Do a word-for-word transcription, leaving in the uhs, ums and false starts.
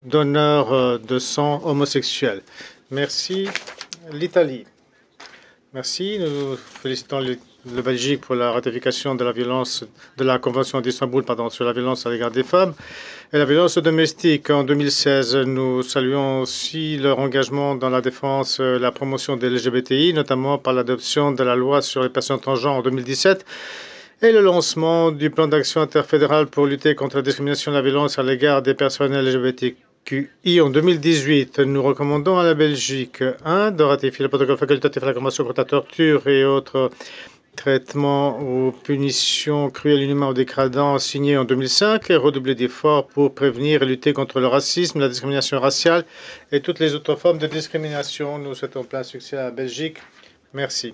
donneurs euh, de sang homosexuels. Merci. L'Italie. Merci. Nous félicitons le, le Belgique pour la ratification de la violence de la Convention d'Istanbul sur la violence à l'égard des femmes et la violence domestique. En deux mille seize, nous saluons aussi leur engagement dans la défense et la promotion des L G B T I, notamment par l'adoption de la loi sur les personnes transgenres en deux mille dix-sept et le lancement du plan d'action interfédéral pour lutter contre la discrimination et la violence à l'égard des personnes L G B T Q I en deux mille dix-huit. Nous recommandons à la Belgique, un, de ratifier le protocole facultatif à la Convention contre la torture et autres traitements ou punitions cruelles, inhumains ou dégradants signé en deux mille cinq et redoubler d'efforts pour prévenir et lutter contre le racisme, la discrimination raciale et toutes les autres formes de discrimination. Nous souhaitons plein succès à la Belgique. Merci.